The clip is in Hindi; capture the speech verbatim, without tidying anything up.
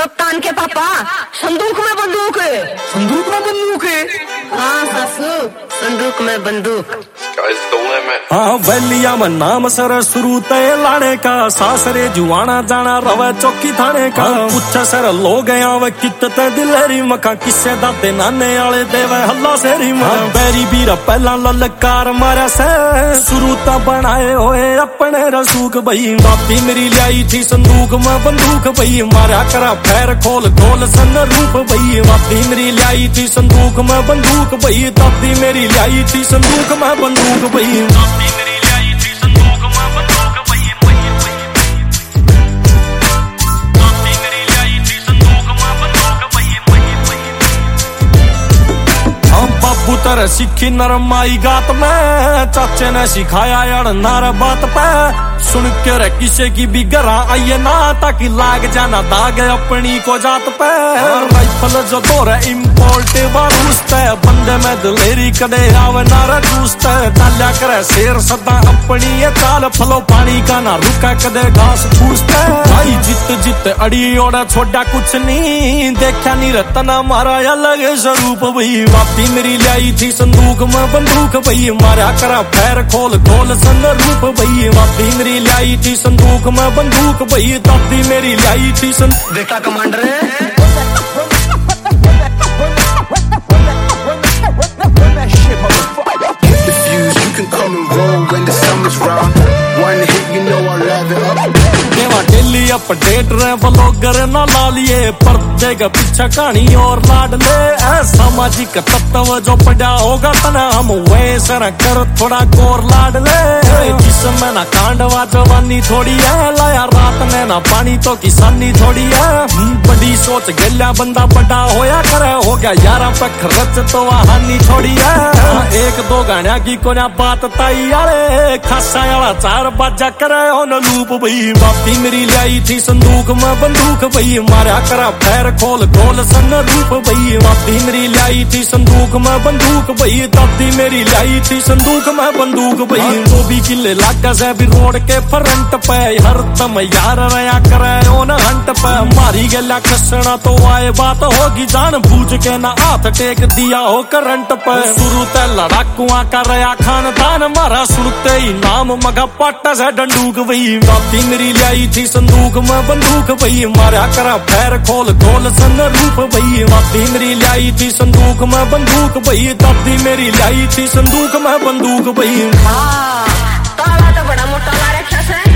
कप्तान के पापा संदूक में बंदूक है। संदूक में बंदूक है? हाँ सासू, संदूक में बंदूक। हाँ वैलिया में नाम सर शुरू तय लाने का, सासरे जुआना जाना रवे चौकी थाने का। पूछा सर लोग आवे कित ते दिलेरी मका, किस्से दाते नाने आले देवे हल्ला सेरी मका। बैरी बीरा पहला ललकार मारा से, शुरू ता बनाए होए अपने रसूख भई। बापी मेरी लाई थी संदूक में बंदूक भई, मारा करा पैर खोल खोल सन रूप भई। बापी मेरी लाई थी संदूक में बंदूक भई, दादी मेरी लाई थी संदूक में बंदूक भई। दादी मेरी लाई थी संदूक में बंदूक भई, दादी मेरी लाई थी संदूक में बंदूक भई। हम बाबू तरह सीखी नरमाई गात में, चाचे ने सिखाया यार नार बात पे। सुन के रे किसे की भी गरा आइए ना, ताकि लाग जाना दाग अपनी को जात पे। राइफल जो दौरे इम्पोर्ट बारूस्त है, बंदे में दिलेरी कदे आवे नारा चूस्त है। चाल्या करे शेर सदा अपनी ये चाल, फलो पानी का ना रुका कदे घास फूसता है। भाई जित जित अड़ी ओड़ा छोड़ा कुछ नहीं, देखा नहीं रतना मारा अलग स्वरूप भई। वापी मेरी लाई थी संदूक में बंदूक भई, मारा करा पैर खोल खोल सन रूप भई। वापी मेरी लाई थी संदूक में बंदूक भई, दादी मेरी लाई थी संदूक। देखा कमांडर है? डेली अपडेट रहे ब्लॉगर ना लालिए, पर्दे के पीछे कहानी और लाड ले। सामाजिक तत्व जो पड़ा होगा तना, हम वैसे न कर थोड़ा गोर लाड ले। जिसमें ना कांडवा जवानी थोड़ी है, लाया रात में ना पानी तो किसानी थोड़ी है। बड़ी सोच गल्या बंदा बड़ा होया करे, हो गया यारा पे खर्च तो हानि थोड़ी है। एक दो गाना की कोना बात ताई यारे, खासा वाला चार बाजा करे on लूप भई। बापी मेरी लाई थी संदूक में बंदूक भई, मारा करा पैर खोल खोल सन रूप भई। बापी मेरी लाई थी संदूक में बंदूक भई, दादी मेरी लाई थी संदूक में बंदूक भई। वो भी किले लागा से भी रोड के फ्रंट पे, हर दम यार रया करे ओन हंट पे। मारी गला कसना तो आए बात होगी, जान बूझ के ना हाथ टेक दिया हो करंट पे। शुरू ते लड़ाकुआ का रया खानदान, मारा सुनते ही नाम मगा पाटा से डंडूक भई। बापी मेरी लाई थी संदूक में बंदूक भई, मारा करा पैर खोल खोल सन रूप भई। बापी मेरी लाई थी संदूक में बंदूक भई, दादी मेरी लाई थी संदूक में बंदूक भई। हाँ, ताला तो बड़ा मोटा ला रखा है।